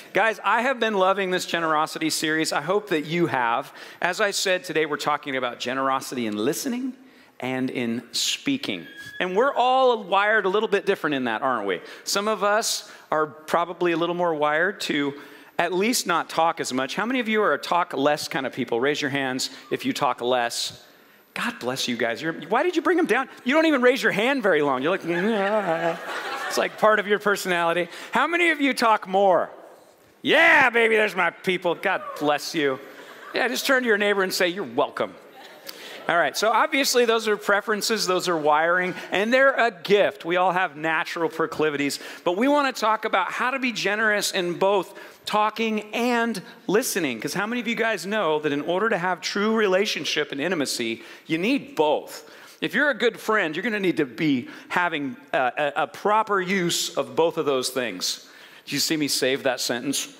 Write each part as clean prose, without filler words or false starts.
Guys, I have been loving this generosity series. I hope that you have. As I said, today we're talking about generosity in listening and in speaking. And we're all wired a little bit different in that, aren't we? Some of us are probably a little more wired to at least not talk as much. How many of you are a talk less kind of people? Raise your hands if you talk less. God bless you guys. Why did you bring them down? You don't even raise your hand very long. You're like, it's like part of your personality. How many of you talk more? Yeah, baby, there's my people. God bless you. Yeah, just turn to your neighbor and say, you're welcome. All right, so obviously those are preferences, those are wiring, and they're a gift. We all have natural proclivities, but we want to talk about how to be generous in both talking and listening, because how many of you guys know that in order to have true relationship and intimacy, you need both? If you're a good friend, you're going to need to be having a proper use of both of those things. Did you see me save that sentence?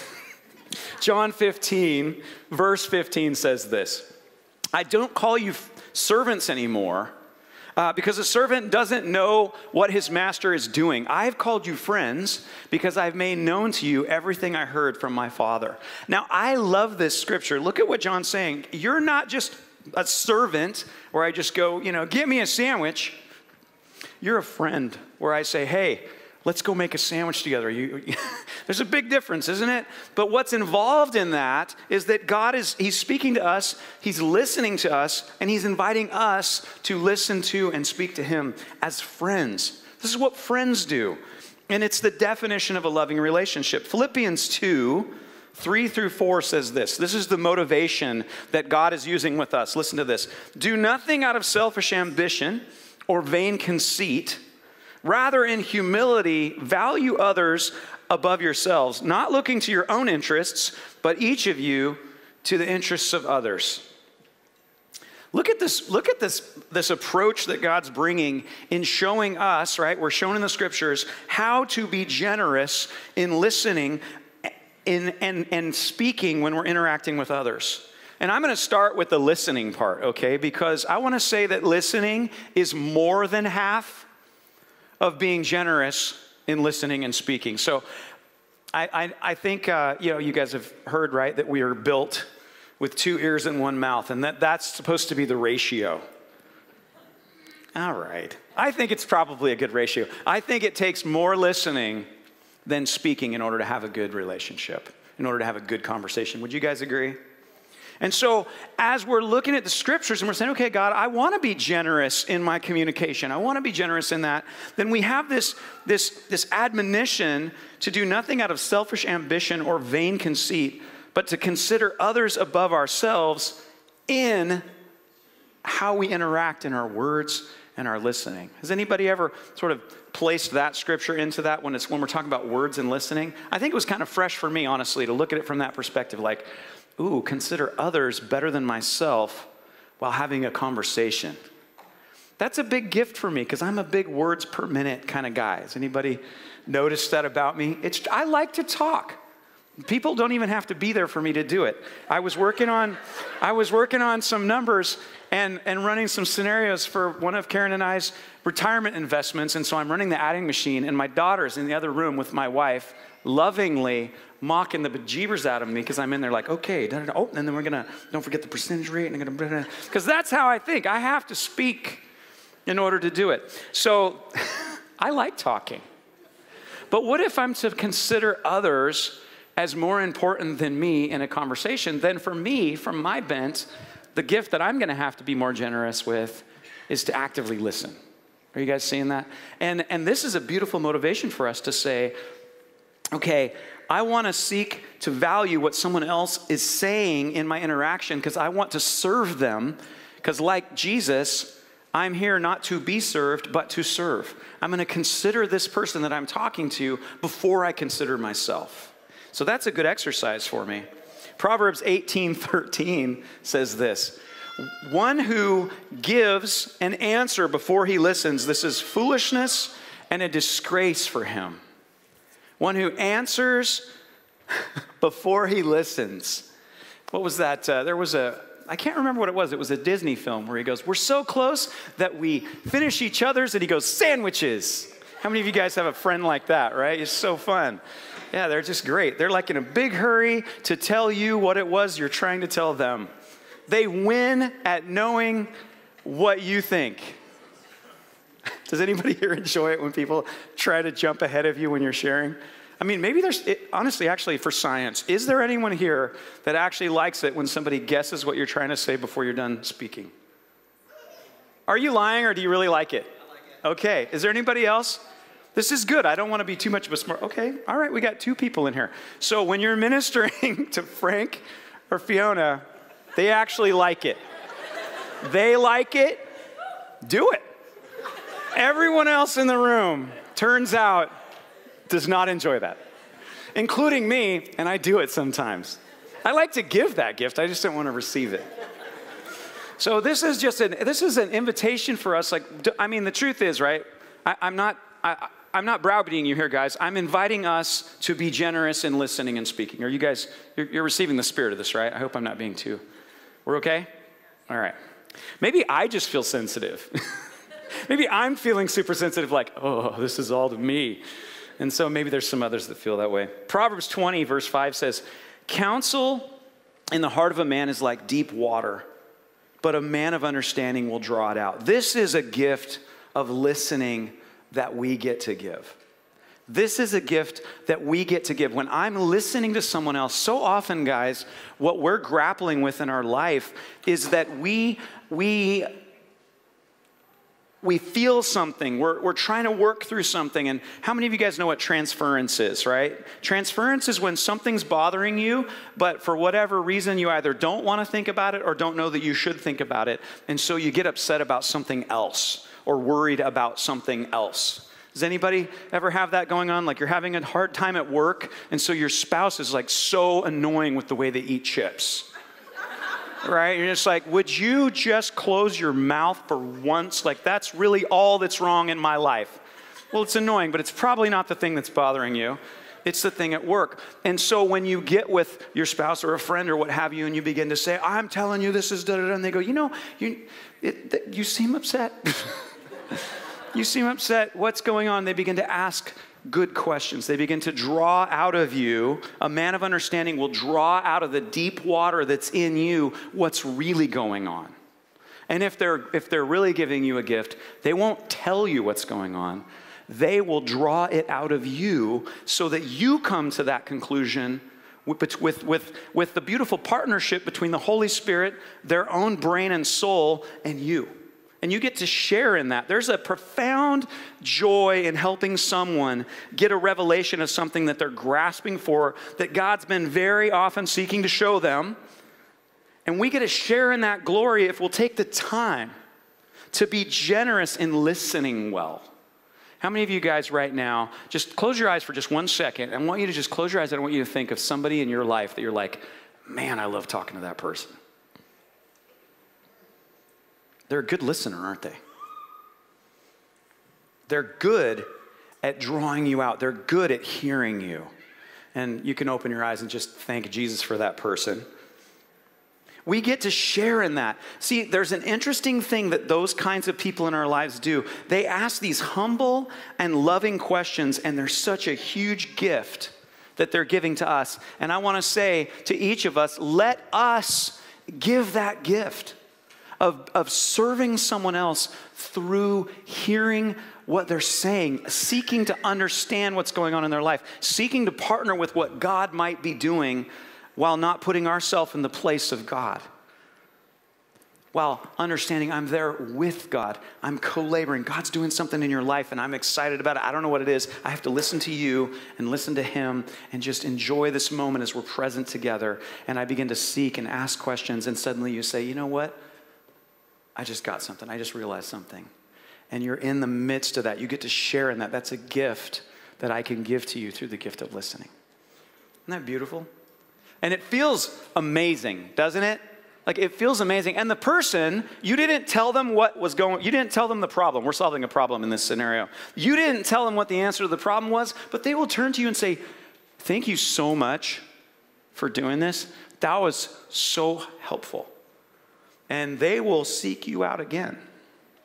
John 15, verse 15 says this. I don't call you servants anymore because a servant doesn't know what his master is doing. I've called you friends because I've made known to you everything I heard from my Father. Now, I love this scripture. Look at what John's saying. You're not just a servant where I just go, get me a sandwich. You're a friend where I say, hey, let's go make a sandwich together. There's a big difference, isn't it? But what's involved in that is that he's speaking to us, he's listening to us, and he's inviting us to listen to and speak to him as friends. This is what friends do. And it's the definition of a loving relationship. Philippians 2, 3 through 4 says this. This is the motivation that God is using with us. Listen to this. Do nothing out of selfish ambition or vain conceit. Rather, in humility, value others above yourselves, not looking to your own interests, but each of you to the interests of others. Look at this approach that God's bringing in showing us, right? We're shown in the scriptures how to be generous in listening and speaking when we're interacting with others. And I'm going to start with the listening part, okay? Because I want to say that listening is more than half of being generous in listening and speaking. So I think, you guys have heard, right, that we are built with 2 ears and 1 mouth, and that's supposed to be the ratio. All right. I think it's probably a good ratio. I think it takes more listening than speaking in order to have a good relationship, in order to have a good conversation. Would you guys agree? And so as we're looking at the scriptures and we're saying, okay, God, I want to be generous in my communication. I want to be generous in that. Then we have this admonition to do nothing out of selfish ambition or vain conceit, but to consider others above ourselves in how we interact in our words and our listening. Has anybody ever sort of placed that scripture into that when we're talking about words and listening? I think it was kind of fresh for me, honestly, to look at it from that perspective, like, ooh, consider others better than myself while having a conversation. That's a big gift for me because I'm a big words per minute kind of guy. Has anybody noticed that about me? I like to talk. People don't even have to be there for me to do it. I was working on some numbers and running some scenarios for one of Karen and I's retirement investments. And so I'm running the adding machine, and my daughter's in the other room with my wife, lovingly mocking the bejeebers out of me because I'm in there like, okay, and then we're going to, don't forget the percentage rate, and because that's how I think. I have to speak in order to do it. So I like talking. But what if I'm to consider others as more important than me in a conversation? Then for me, from my bent, the gift that I'm going to have to be more generous with is to actively listen. Are you guys seeing that? And this is a beautiful motivation for us to say, okay, I want to seek to value what someone else is saying in my interaction because I want to serve them. Because like Jesus, I'm here not to be served, but to serve. I'm going to consider this person that I'm talking to before I consider myself. So that's a good exercise for me. Proverbs 18:13 says this. One who gives an answer before he listens, this is foolishness and a disgrace for him. One who answers before he listens. What was that? I can't remember what it was. It was a Disney film where he goes, we're so close that we finish each other's, and he goes, sandwiches. How many of you guys have a friend like that, right? It's so fun. Yeah, they're just great. They're like in a big hurry to tell you what it was you're trying to tell them. They win at knowing what you think. Does anybody here enjoy it when people try to jump ahead of you when you're sharing? I mean, maybe honestly, actually, for science, is there anyone here that actually likes it when somebody guesses what you're trying to say before you're done speaking? Are you lying, or do you really like it? I like it. Okay. Is there anybody else? This is good. I don't want to be too much of a smart. Okay. All right. We got 2 people in here. So when you're ministering to Frank or Fiona, they actually like it. They like it. Do it. Everyone else in the room, turns out, does not enjoy that, including me, and I do it sometimes. I like to give that gift. I just don't want to receive it. So this is an invitation for us. Like, I mean, the truth is, right? I'm not browbeating you here, guys. I'm inviting us to be generous in listening and speaking. Are you guys, you're receiving the spirit of this, right? I hope I'm not being too, we're okay? All right. Maybe I just feel sensitive. Maybe I'm feeling super sensitive, like, oh, this is all to me. And so maybe there's some others that feel that way. Proverbs 20, verse 5 says, counsel in the heart of a man is like deep water, but a man of understanding will draw it out. This is a gift of listening that we get to give. This is a gift that we get to give. When I'm listening to someone else, so often, guys, what we're grappling with in our life is that we feel something. We're trying to work through something. And how many of you guys know what transference is, right? Transference is when something's bothering you, but for whatever reason, you either don't want to think about it or don't know that you should think about it. And so you get upset about something else or worried about something else. Does anybody ever have that going on? Like you're having a hard time at work, and so your spouse is like so annoying with the way they eat chips. Right? You're just like, would you just close your mouth for once? Like, that's really all that's wrong in my life. Well, it's annoying, but it's probably not the thing that's bothering you. It's the thing at work. And so when you get with your spouse or a friend or what have you, and you begin to say, I'm telling you this is da-da-da, and they go, you seem upset. You seem upset. What's going on? They begin to ask good questions. They begin to draw out of you. A man of understanding will draw out of the deep water that's in you what's really going on. And if they're really giving you a gift, they won't tell you what's going on. They will draw it out of you so that you come to that conclusion with the beautiful partnership between the Holy Spirit, their own brain and soul, and you. And you get to share in that. There's a profound joy in helping someone get a revelation of something that they're grasping for, that God's been very often seeking to show them. And we get to share in that glory if we'll take the time to be generous in listening well. How many of you guys right now, just close your eyes for just 1 second. I want you to just close your eyes. I want you to think of somebody in your life that you're like, man, I love talking to that person. They're a good listener, aren't they? They're good at drawing you out. They're good at hearing you. And you can open your eyes and just thank Jesus for that person. We get to share in that. See, there's an interesting thing that those kinds of people in our lives do. They ask these humble and loving questions, and they're such a huge gift that they're giving to us. And I want to say to each of us, let us give that gift of serving someone else through hearing what they're saying, seeking to understand what's going on in their life, seeking to partner with what God might be doing while not putting ourselves in the place of God. While understanding I'm there with God. I'm co-laboring. God's doing something in your life and I'm excited about it. I don't know what it is. I have to listen to you and listen to him and just enjoy this moment as we're present together. And I begin to seek and ask questions, and suddenly you say, you know what? I just got something. I just realized something. And you're in the midst of that. You get to share in that. That's a gift that I can give to you through the gift of listening. Isn't that beautiful? And it feels amazing, doesn't it? Like, it feels amazing. And the person, you didn't tell them what was going, you didn't tell them the problem. We're solving a problem in this scenario. You didn't tell them what the answer to the problem was, but they will turn to you and say, thank you so much for doing this. That was so helpful. And they will seek you out again.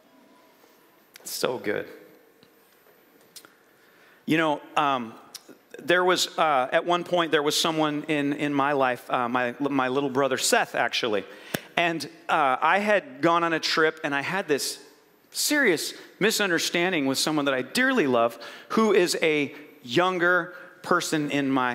So good. You know, there was, at one point, there was someone in my life, my little brother Seth, actually. And I had gone on a trip, and I had this serious misunderstanding with someone that I dearly love, who is a younger person in my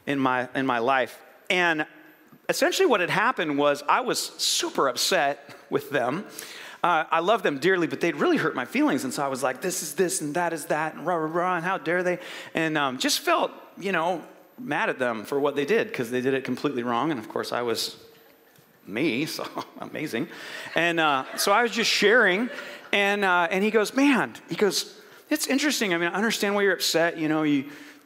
life. And essentially what had happened was I was super upset with them. I love them dearly, but they'd really hurt my feelings. And so I was like, this is this and that is that, and rah, rah, rah, and how dare they? And just felt, mad at them for what they did, because they did it completely wrong. And of course I was me, so amazing. And so I was just sharing, and he goes, it's interesting. I mean, I understand why you're upset. You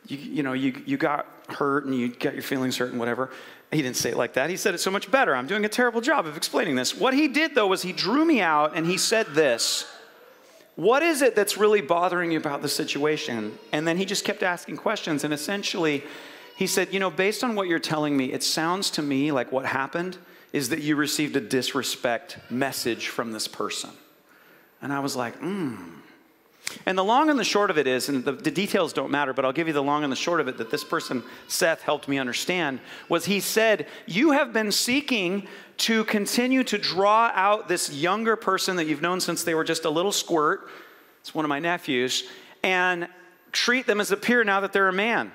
got hurt and you got your feelings hurt and whatever. He didn't say it like that. He said it so much better. I'm doing a terrible job of explaining this. What he did, though, was he drew me out and he said this: what is it that's really bothering you about the situation? And then he just kept asking questions. And essentially, he said, based on what you're telling me, it sounds to me like what happened is that you received a disrespect message from this person. And I was like, And the long and the short of it is, and the details don't matter, but I'll give you the long and the short of it that this person, Seth, helped me understand, was he said, you have been seeking to continue to draw out this younger person that you've known since they were just a little squirt, it's one of my nephews, and treat them as a peer now that they're a man.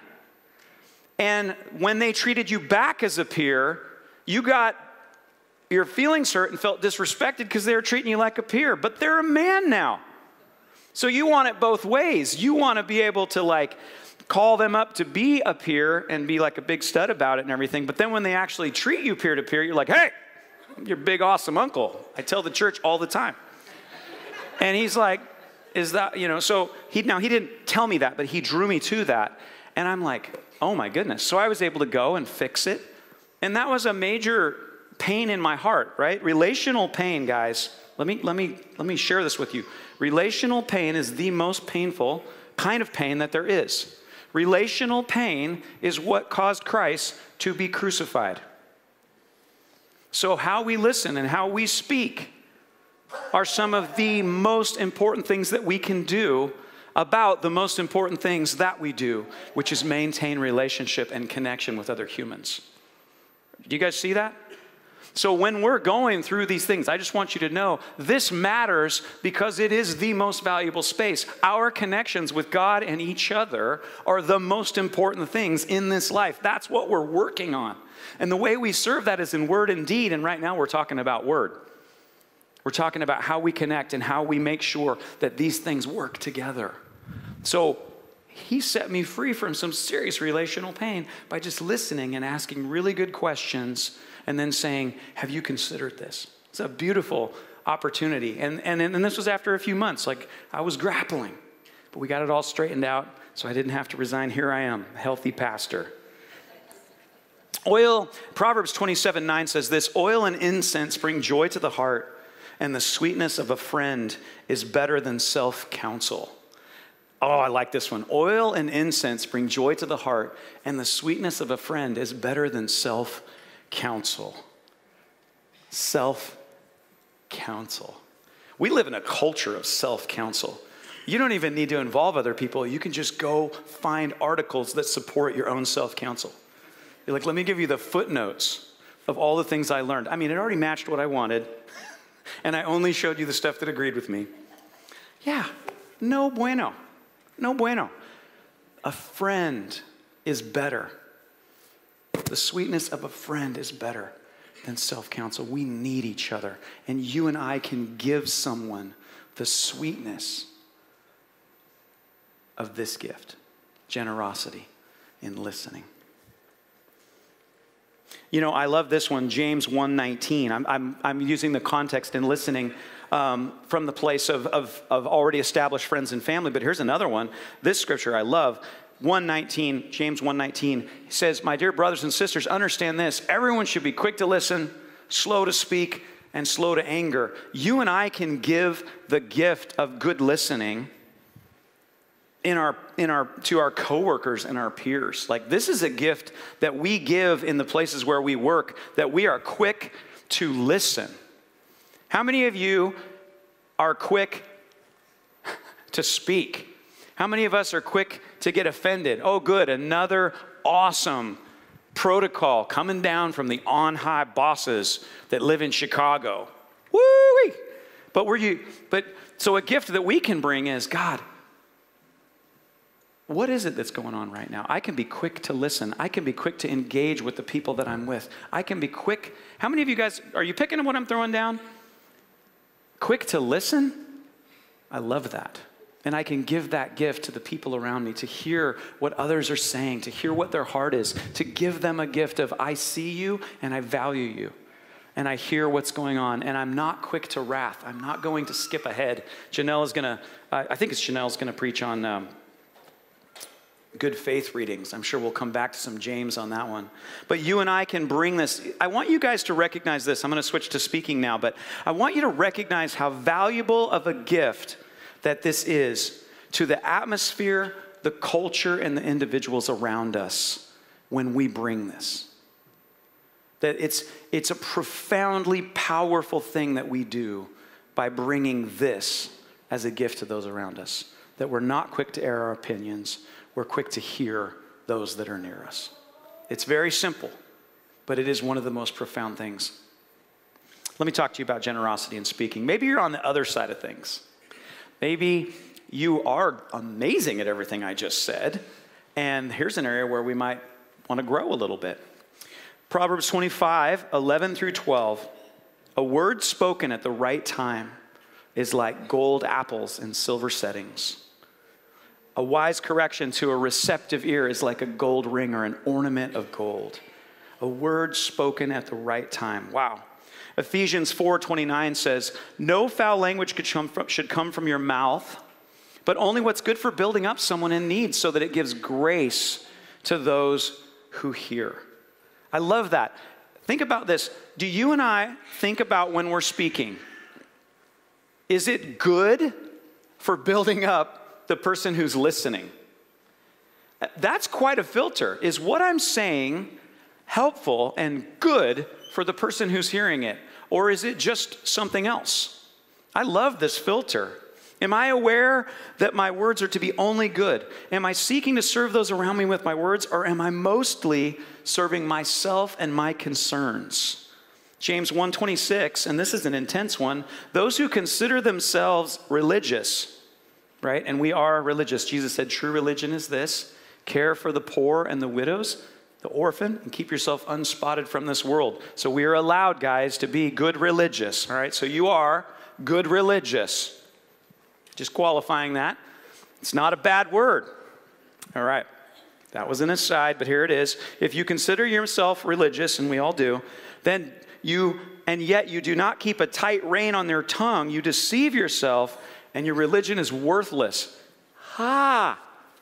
And when they treated you back as a peer, you got your feelings hurt and felt disrespected because they were treating you like a peer, but they're a man now. So you want it both ways. You want to be able to call them up to be a peer and be like a big stud about it and everything. But then when they actually treat you peer to peer, you're like, hey, I'm your big awesome uncle. I tell the church all the time. And he's like, is that, so he didn't tell me that, but he drew me to that. And I'm like, oh my goodness. So I was able to go and fix it. And that was a major pain in my heart, right? Relational pain, guys. Let me share this with you. Relational pain is the most painful kind of pain that there is. Relational pain is what caused Christ to be crucified. So how we listen and how we speak are some of the most important things that we can do about the most important things that we do, which is maintain relationship and connection with other humans. Do you guys see that? So when we're going through these things, I just want you to know this matters because it is the most valuable space. Our connections with God and each other are the most important things in this life. That's what we're working on. And the way we serve that is in word and deed. And right now we're talking about word. We're talking about how we connect and how we make sure that these things work together. So he set me free from some serious relational pain by just listening and asking really good questions and then saying, have you considered this? It's a beautiful opportunity. And this was after a few months. I was grappling, but we got it all straightened out, so I didn't have to resign. Here I am, a healthy pastor. Proverbs 27:9 says this: oil and incense bring joy to the heart, and the sweetness of a friend is better than self-counsel. Oh, I like this one. Oil and incense bring joy to the heart, and the sweetness of a friend is better than self-counsel. Self-counsel. We live in a culture of self-counsel. You don't even need to involve other people. You can just go find articles that support your own self-counsel. You're like, let me give you the footnotes of all the things I learned. I mean, it already matched what I wanted, and I only showed you the stuff that agreed with me. Yeah, no bueno. No bueno. A friend is better. The sweetness of a friend is better than self-counsel. We need each other. And you and I can give someone the sweetness of this gift, generosity in listening. I love this one, James 1:19. I'm using the context in listening from the place of already established friends and family. But here's another one. This scripture I love. 1:19, James 1:19 says, my dear brothers and sisters, understand this. Everyone should be quick to listen, slow to speak, and slow to anger. You and I can give the gift of good listening to our coworkers and our peers. This is a gift that we give in the places where we work, that we are quick to listen. How many of you are quick to speak? How many of us are quick to get offended. Oh, good, another awesome protocol coming down from the on-high bosses that live in Chicago. Woo-wee! So a gift that we can bring is, God, what is it that's going on right now? I can be quick to listen. I can be quick to engage with the people that I'm with. I can be quick. How many of you guys, are you picking up what I'm throwing down? Quick to listen? I love that. And I can give that gift to the people around me, to hear what others are saying, to hear what their heart is, to give them a gift of, I see you and I value you. And I hear what's going on, and I'm not quick to wrath. I'm not going to skip ahead. I think it's Janelle's going to preach on good faith readings. I'm sure we'll come back to some James on that one. But you and I can bring this. I want you guys to recognize this. I'm going to switch to speaking now, but I want you to recognize how valuable of a gift that this is to the atmosphere, the culture, and the individuals around us when we bring this. That it's a profoundly powerful thing that we do by bringing this as a gift to those around us. That we're not quick to air our opinions. We're quick to hear those that are near us. It's very simple, but it is one of the most profound things. Let me talk to you about generosity and speaking. Maybe you're on the other side of things. Maybe you are amazing at everything I just said, and here's an area where we might want to grow a little bit. Proverbs 25, 11 through 12. A word spoken at the right time is like gold apples in silver settings. A wise correction to a receptive ear is like a gold ring or an ornament of gold. A word spoken at the right time. Wow. Ephesians 4:29 says, no foul language should come from your mouth, but only what's good for building up someone in need so that it gives grace to those who hear. I love that. Think about this. Do you and I think about when we're speaking? Is it good for building up the person who's listening? That's quite a filter. Is what I'm saying helpful and good for the person who's hearing it? Or is it just something else? I love this filter. Am I aware that my words are to be only good? Am I seeking to serve those around me with my words, or am I mostly serving myself and my concerns? James 1:26, and this is an intense one, those who consider themselves religious, right? And we are religious. Jesus said, true religion is this: care for the poor and the widows, the orphan, and keep yourself unspotted from this world. So we are allowed, guys, to be good religious, all right? So you are good religious. Just qualifying that. It's not a bad word. All right. That was an aside, but here it is. If you consider yourself religious, and we all do, and yet you do not keep a tight rein on their tongue, you deceive yourself, and your religion is worthless. Ha!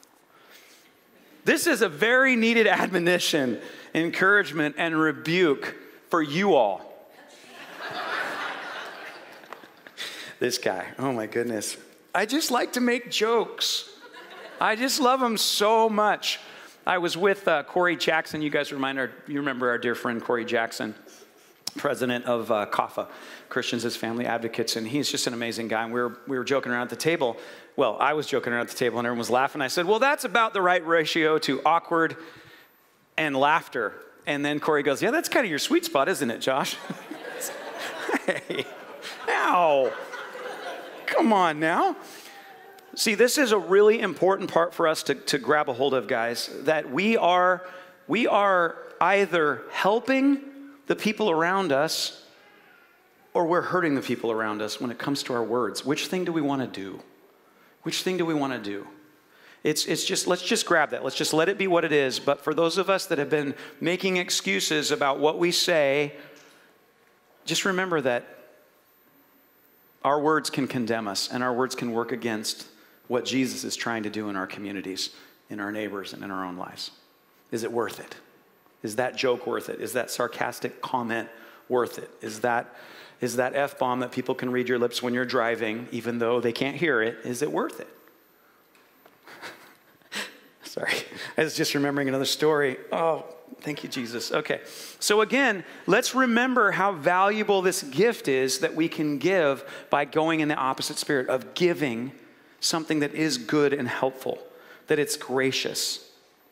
This is a very needed admonition, encouragement, and rebuke for you all. This guy, oh my goodness. I just like to make jokes. I just love them so much. I was with Corey Jackson. You guys remember our dear friend Corey Jackson, president of CAFA, Christians as Family Advocates, and he's just an amazing guy. And we were joking around at the table. Well, I was joking around at the table, and everyone was laughing. I said, well, that's about the right ratio to awkward and laughter. And then Corey goes, yeah, that's kind of your sweet spot, isn't it, Josh? Hey, ow. Come on now. See, this is a really important part for us to grab a hold of, guys, that we are either helping the people around us or we're hurting the people around us when it comes to our words. Which thing do we want to do? Which thing do we want to do? It's just, let's just grab that. Let's just let it be what it is. But for those of us that have been making excuses about what we say, just remember that our words can condemn us, and our words can work against what Jesus is trying to do in our communities, in our neighbors, and in our own lives. Is it worth it? Is that joke worth it? Is that sarcastic comment worth it? Is that F-bomb that people can read your lips when you're driving, even though they can't hear it, is it worth it? Sorry, I was just remembering another story. Oh, thank you, Jesus. Okay, so again, let's remember how valuable this gift is that we can give by going in the opposite spirit of giving something that is good and helpful. that it's gracious.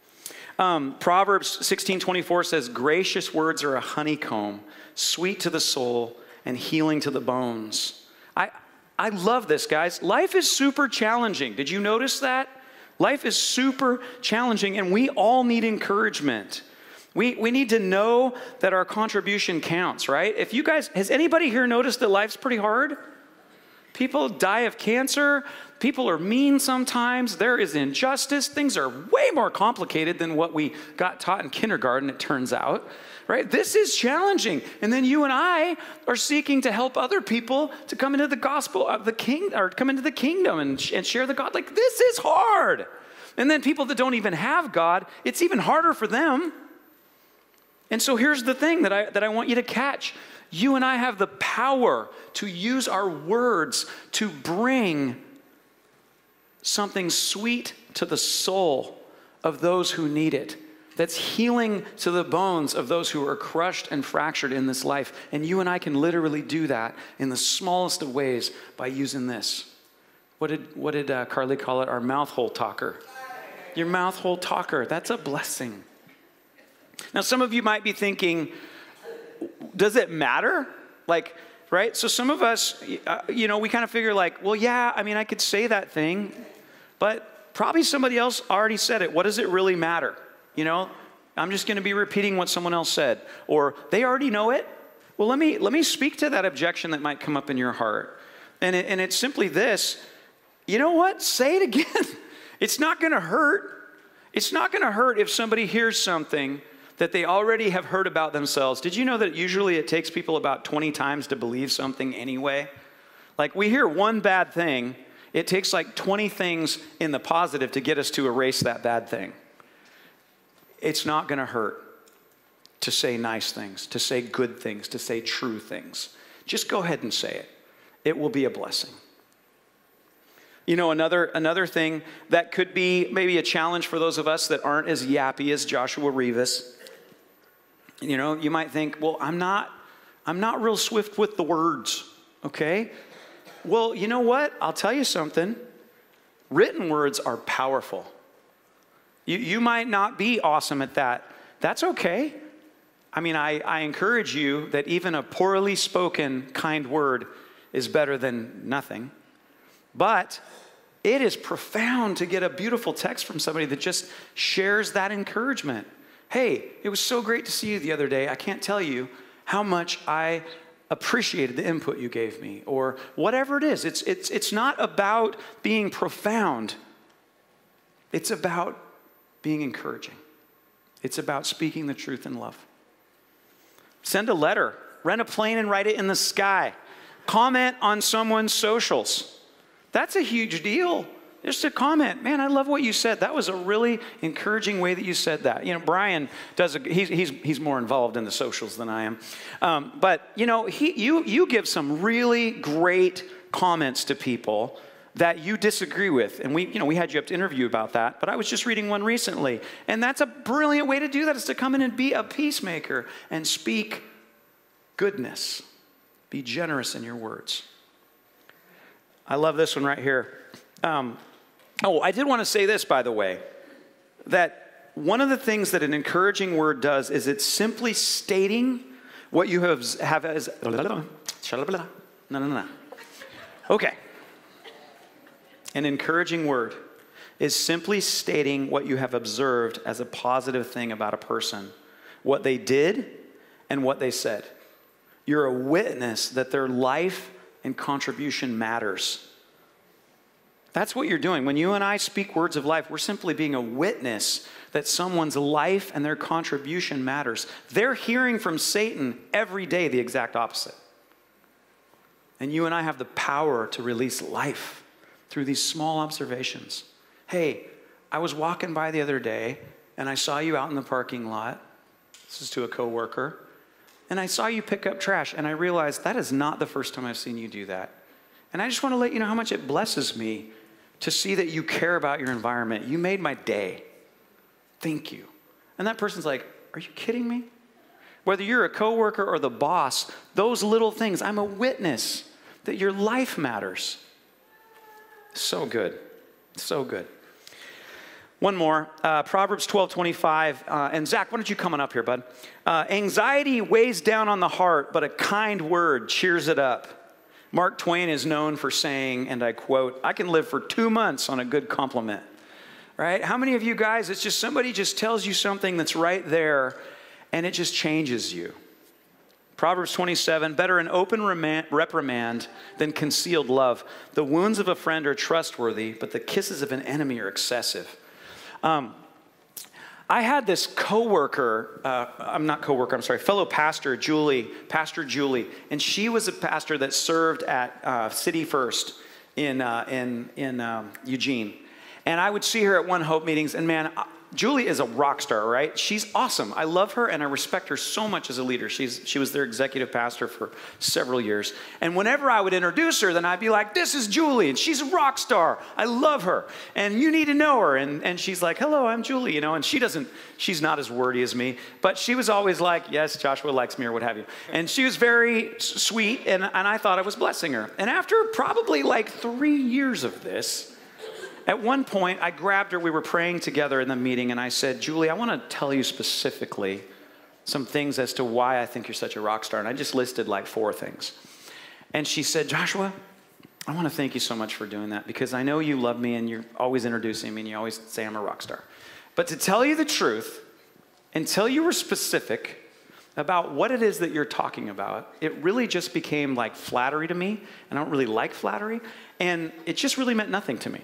Proverbs 16:24 says, gracious words are a honeycomb, sweet to the soul and healing to the bones. I love this, guys. Life is super challenging. Did you notice that? Life is super challenging, and we all need encouragement. We need to know that our contribution counts, right? If you guys, has anybody here noticed that life's pretty hard? People die of cancer. People are mean sometimes. There is injustice. Things are way more complicated than what we got taught in kindergarten, it turns out, right? This is challenging. And then you and I are seeking to help other people to come into the gospel of the king, or come into the kingdom and share the God. Like, this is hard. And then people that don't even have God, it's even harder for them. And so here's the thing that I want you to catch. You and I have the power to use our words to bring something sweet to the soul of those who need it. That's healing to the bones of those who are crushed and fractured in this life. And you and I can literally do that in the smallest of ways by using this. What did Carly call it? Our mouth hole talker. Your mouth hole talker. That's a blessing. Now, some of you might be thinking, does it matter? Like, right? So some of us, we kind of figure like, well, yeah, I mean, I could say that thing, but probably somebody else already said it. What does it really matter? I'm just going to be repeating what someone else said, or they already know it. Well, let me speak to that objection that might come up in your heart. And it's simply this. You know what? Say it again. It's not going to hurt. It's not going to hurt if somebody hears something that they already have heard about themselves. Did you know that usually it takes people about 20 times to believe something anyway? Like, we hear one bad thing, it takes like 20 things in the positive to get us to erase that bad thing. It's not going to hurt to say nice things, to say good things, to say true things. Just go ahead and say it. It will be a blessing. Another thing that could be maybe a challenge for those of us that aren't as yappy as Joshua Rivas. You might think, well, I'm not real swift with the words, okay? Well, you know what? I'll tell you something. Written words are powerful. You might not be awesome at that. That's okay. I mean, I encourage you that even a poorly spoken kind word is better than nothing. But it is profound to get a beautiful text from somebody that just shares that encouragement. Hey, it was so great to see you the other day. I can't tell you how much I appreciated the input you gave me, or whatever it is. It's not about being profound. It's about being encouraging. It's about speaking the truth in love. Send a letter. Rent a plane and write it in the sky. Comment on someone's socials. That's a huge deal. Just a comment. Man, I love what you said. That was a really encouraging way that you said that. Brian does. He's more involved in the socials than I am. But you give some really great comments to people that you disagree with, and we had you up to interview about that. But I was just reading one recently, and that's a brilliant way to do that. Is to come in and be a peacemaker and speak goodness. Be generous in your words. I love this one right here. I did want to say this, by the way, that one of the things that an encouraging word does is it's simply stating what you have as... No. Okay. An encouraging word is simply stating what you have observed as a positive thing about a person, what they did and what they said. You're a witness that their life and contribution matters. That's what you're doing. When you and I speak words of life, we're simply being a witness that someone's life and their contribution matters. They're hearing from Satan every day the exact opposite. And you and I have the power to release life through these small observations. Hey, I was walking by the other day and I saw you out in the parking lot. This is to a coworker. And I saw you pick up trash and I realized that is not the first time I've seen you do that. And I just want to let you know how much it blesses me to see that you care about your environment. You made my day. Thank you. And that person's like, are you kidding me? Whether you're a coworker or the boss, those little things, I'm a witness that your life matters. So good. So good. One more, Proverbs 12:25, and Zach, why don't you come on up here, bud? Anxiety weighs down on the heart, but a kind word cheers it up. Mark Twain is known for saying, and I quote, "I can live for 2 months on a good compliment." Right? How many of you guys, it's just somebody just tells you something that's right there, and it just changes you. Proverbs 27, better an open reprimand than concealed love. The wounds of a friend are trustworthy, but the kisses of an enemy are excessive. I had this fellow pastor, Pastor Julie, and she was a pastor that served at City First in Eugene. And I would see her at One Hope meetings, and man, Julie is a rock star, right? She's awesome. I love her, and I respect her so much as a leader. She was their executive pastor for several years. And whenever I would introduce her, then I'd be like, this is Julie, and she's a rock star. I love her, and you need to know her. And she's like, hello, I'm Julie, you know, and she's not as wordy as me, but she was always like, yes, Joshua likes me, or what have you. And she was very sweet, and I thought I was blessing her. And after probably like 3 years of this, at one point, I grabbed her, we were praying together in the meeting, and I said, Julie, I want to tell you specifically some things as to why I think you're such a rock star. And I just listed like 4 things. And she said, Joshua, I want to thank you so much for doing that, because I know you love me and you're always introducing me and you always say I'm a rock star. But to tell you the truth, until you were specific about what it is that you're talking about, it really just became like flattery to me. And I don't really like flattery. And it just really meant nothing to me.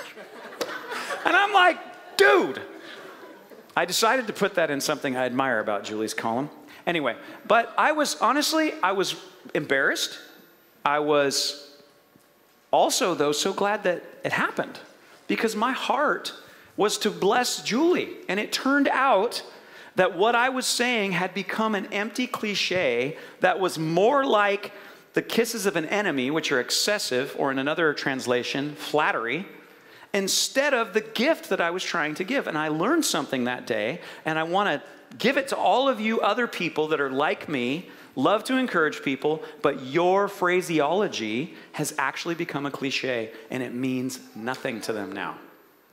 And I'm like, dude. I decided to put that in something I admire about Julie's column. Anyway, but I was embarrassed. I was also, though, so glad that it happened, because my heart was to bless Julie. And it turned out that what I was saying had become an empty cliche that was more like the kisses of an enemy, which are excessive, or in another translation, flattery, instead of the gift that I was trying to give. And I learned something that day, and I want to give it to all of you other people that are like me, love to encourage people, but your phraseology has actually become a cliche, and it means nothing to them now.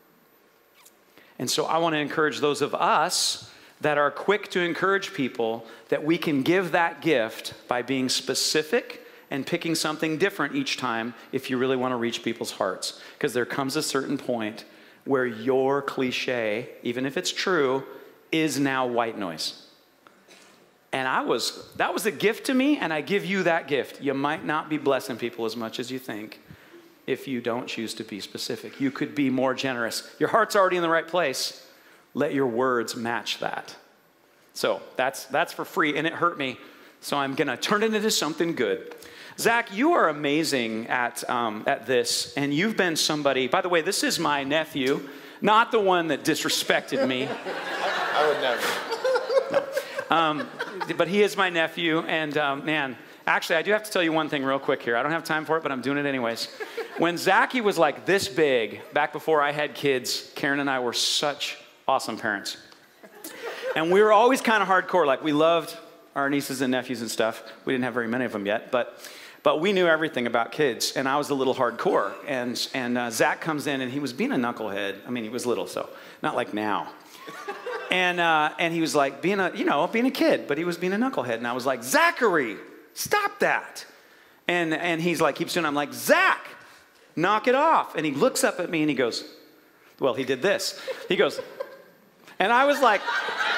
And so I want to encourage those of us that are quick to encourage people that we can give that gift by being specific and picking something different each time if you really want to reach people's hearts. Because there comes a certain point where your cliche, even if it's true, is now white noise. And that was a gift to me, and I give you that gift. You might not be blessing people as much as you think if you don't choose to be specific. You could be more generous. Your heart's already in the right place. Let your words match that. So that's for free, and it hurt me. So I'm going to turn it into something good. Zach, you are amazing at this, and you've been somebody. By the way, this is my nephew, not the one that disrespected me. I would never. No. But he is my nephew, and man, actually, I do have to tell you one thing real quick here. I don't have time for it, but I'm doing it anyways. When Zachy was like this big, back before I had kids, Karen and I were such awesome parents. And we were always kind of hardcore. Like, we loved our nieces and nephews and stuff. We didn't have very many of them yet, but we knew everything about kids, and I was a little hardcore. And Zach comes in, and he was being a knucklehead. I mean, he was little, so not like now. And he was like being a kid, but he was being a knucklehead. And I was like, Zachary, stop that. And he's like, keeps doing it. I'm like, Zach, knock it off. And he looks up at me and he goes, well, he did this. He goes, and I was like,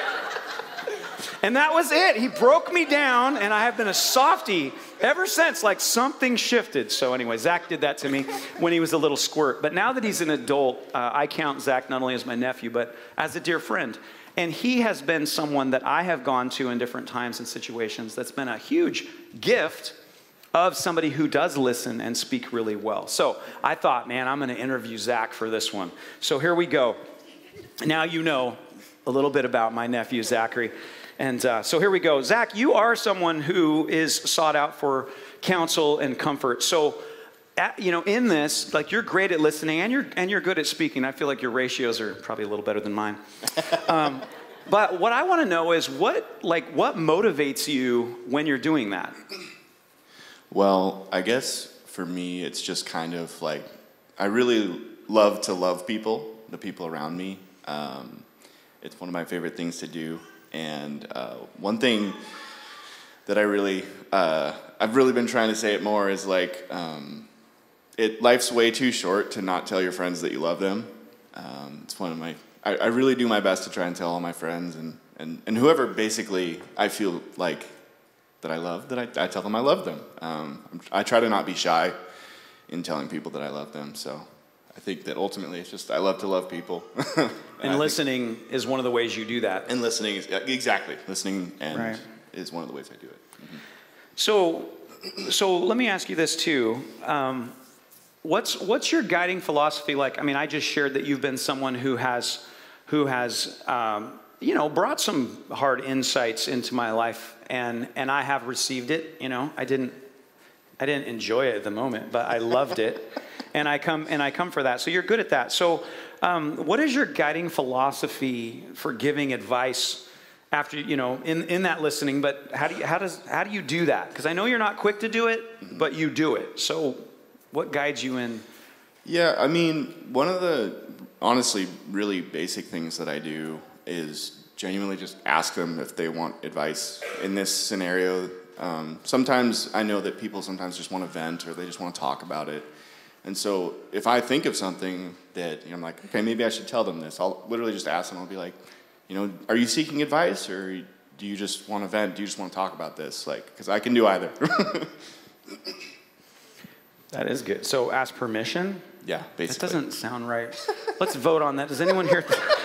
and that was it. He broke me down, and I have been a softie ever since. Like, something shifted. So anyway, Zach did that to me when he was a little squirt. But now that he's an adult, I count Zach not only as my nephew, but as a dear friend. And he has been someone that I have gone to in different times and situations that's been a huge gift of somebody who does listen and speak really well. So I thought, man, I'm going to interview Zach for this one. So here we go. Now you know a little bit about my nephew, Zachary. And so here we go. Zach, you are someone who is sought out for counsel and comfort. So, in this, like, you're great at listening and you're good at speaking. I feel like your ratios are probably a little better than mine. But what I want to know is what motivates you when you're doing that? Well, I guess for me, it's just kind of like, I really love to love people, the people around me. It's one of my favorite things to do. And one thing that I've really been trying to say it more is like, life's way too short to not tell your friends that you love them. It's one of my, I really do my best to try and tell all my friends and whoever basically I feel like that I love, that I tell them I love them. I try to not be shy in telling people that I love them. So I think that ultimately it's just I love to love people. and listening is one of the ways you do that. And listening is exactly listening Right. is one of the ways I do it. Mm-hmm. So let me ask you this too. What's your guiding philosophy like? I mean, I just shared that you've been someone who has brought some hard insights into my life, and I have received it. I didn't enjoy it at the moment, but I loved it, and I come for that. So you're good at that. So, what is your guiding philosophy for giving advice after in that listening? But how do you do that? Because I know you're not quick to do it, but you do it. So, what guides you in? Yeah, I mean, one of the honestly really basic things that I do is genuinely just ask them if they want advice in this scenario. Sometimes I know that people sometimes just want to vent or they just want to talk about it. And so if I think of something that I'm like, okay, maybe I should tell them this, I'll literally just ask them. I'll be like, are you seeking advice or do you just want to vent? Do you just want to talk about this? Like, because I can do either. That is good. So ask permission? Yeah, basically. That doesn't sound right. Let's vote on that. Does anyone here?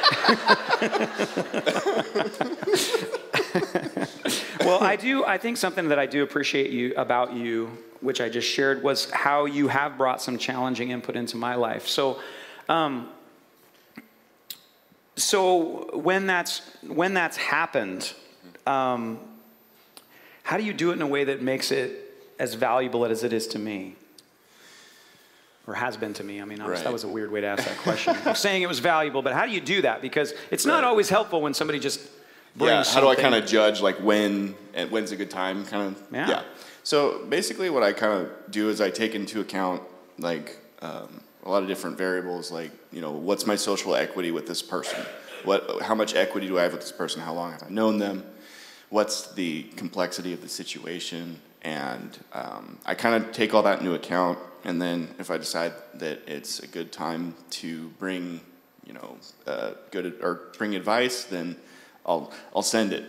Well, I think something that I do appreciate about you, which I just shared, was how you have brought some challenging input into my life. So, when that's happened, how do you do it in a way that makes it as valuable as it is to me? Or has been to me. I mean, Right. That was a weird way to ask that question. I'm saying it was valuable, but how do you do that? Because it's not always helpful when somebody just brings how do I something. kind of judge like when's a good time kind of? Yeah. So basically what I kind of do is I take into account like a lot of different variables, like, what's my social equity with this person? How much equity do I have with this person? How long have I known them? What's the complexity of the situation? And I kind of take all that into account. And then if I decide that it's a good time to bring, bring advice, then I'll send it,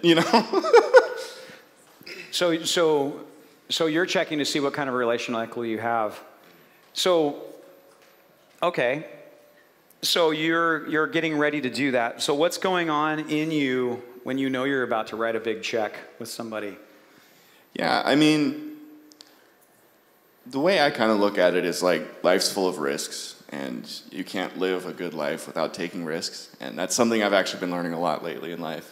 So you're checking to see what kind of relational equity you have. So, okay. So you're getting ready to do that. So what's going on in you when you know you're about to write a big check with somebody? Yeah, I mean, the way I kind of look at it is like life's full of risks, and you can't live a good life without taking risks. And that's something I've actually been learning a lot lately in life.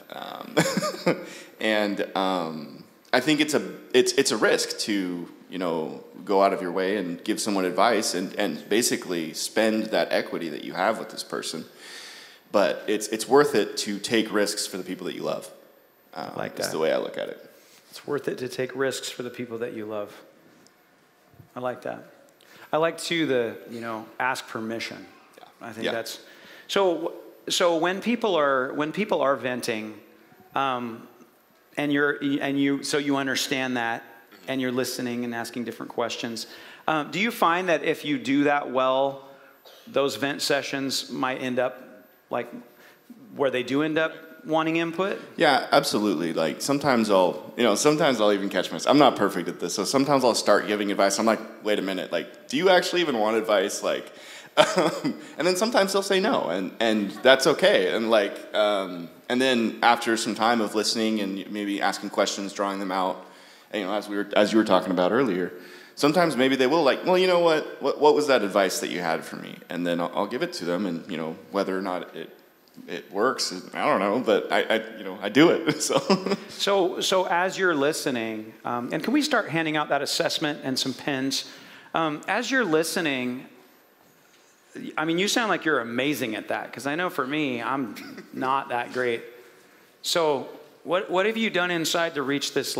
I think it's a risk to go out of your way and give someone advice and basically spend that equity that you have with this person. But it's worth it to take risks for the people that you love. Like that. That's the way I look at it. It's worth it to take risks for the people that you love. I like that. I like too ask permission. I think that's so when people are venting, and you understand that, and you're listening and asking different questions. Do you find that if you do that well, those vent sessions might end up like where they do end up wanting input? Yeah, absolutely. Like sometimes I'll even catch myself. I'm not perfect at this, so sometimes I'll start giving advice. I'm like, wait a minute, like, do you actually even want advice? Like, and then sometimes they'll say no, and that's okay. And like, and then after some time of listening and maybe asking questions, drawing them out, and, as you were talking about earlier, sometimes maybe they will like, well, you know what was that advice that you had for me? And then I'll give it to them, and whether or not it works, I don't know, but I do it. So as you're listening, and can we start handing out that assessment and some pens? As you're listening, I mean, you sound like you're amazing at that, because I know for me, I'm not that great. So what have you done inside to reach this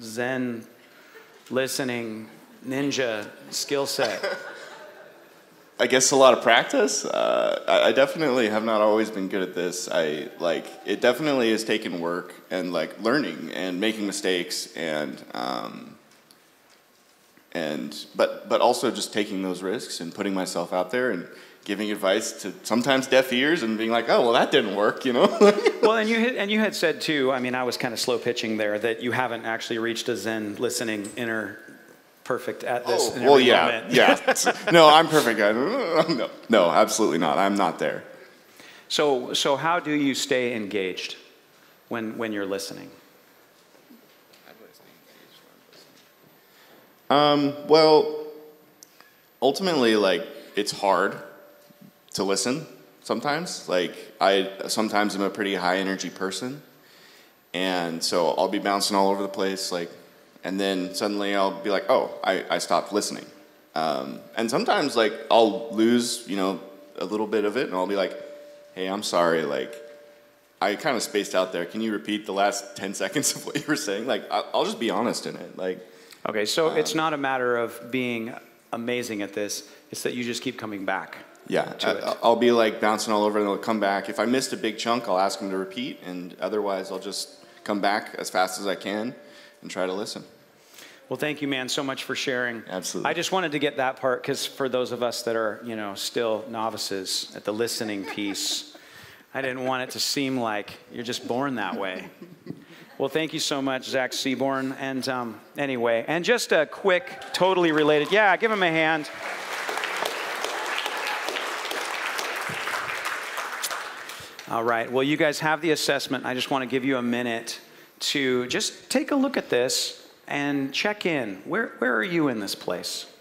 Zen listening ninja skill set? I guess a lot of practice. I definitely have not always been good at this. It definitely has taken work and like learning and making mistakes but also just taking those risks and putting myself out there and giving advice to sometimes deaf ears and being like, oh, well, that didn't work, you know? Well, and you had said too, I mean, I was kind of slow pitching there, that you haven't actually reached a Zen listening inner perfect at this. Oh, well, yeah, yeah. No, I'm perfect. No, absolutely not. I'm not there. So how do you stay engaged when you're listening? Well, ultimately, like, it's hard to listen sometimes. Like, sometimes I'm a pretty high energy person. And so I'll be bouncing all over the place, like, and then suddenly I'll be like, oh, I stopped listening. And sometimes, like, I'll lose, a little bit of it, and I'll be like, hey, I'm sorry, like, I kind of spaced out there. Can you repeat the last 10 seconds of what you were saying? Like, I'll just be honest in it. Like, okay, so it's not a matter of being amazing at this. It's that you just keep coming back. Yeah, I'll be like bouncing all over and they'll come back. If I missed a big chunk, I'll ask them to repeat, and otherwise I'll just come back as fast as I can and try to listen. Well, thank you, man, so much for sharing. Absolutely. I just wanted to get that part because for those of us that are, still novices at the listening piece, I didn't want it to seem like you're just born that way. Well, thank you so much, Zach Seaborn. And anyway, and just a quick, totally related, yeah, give him a hand. All right, well, you guys have the assessment. I just want to give you a minute to just take a look at this and check in. Where are you in this place?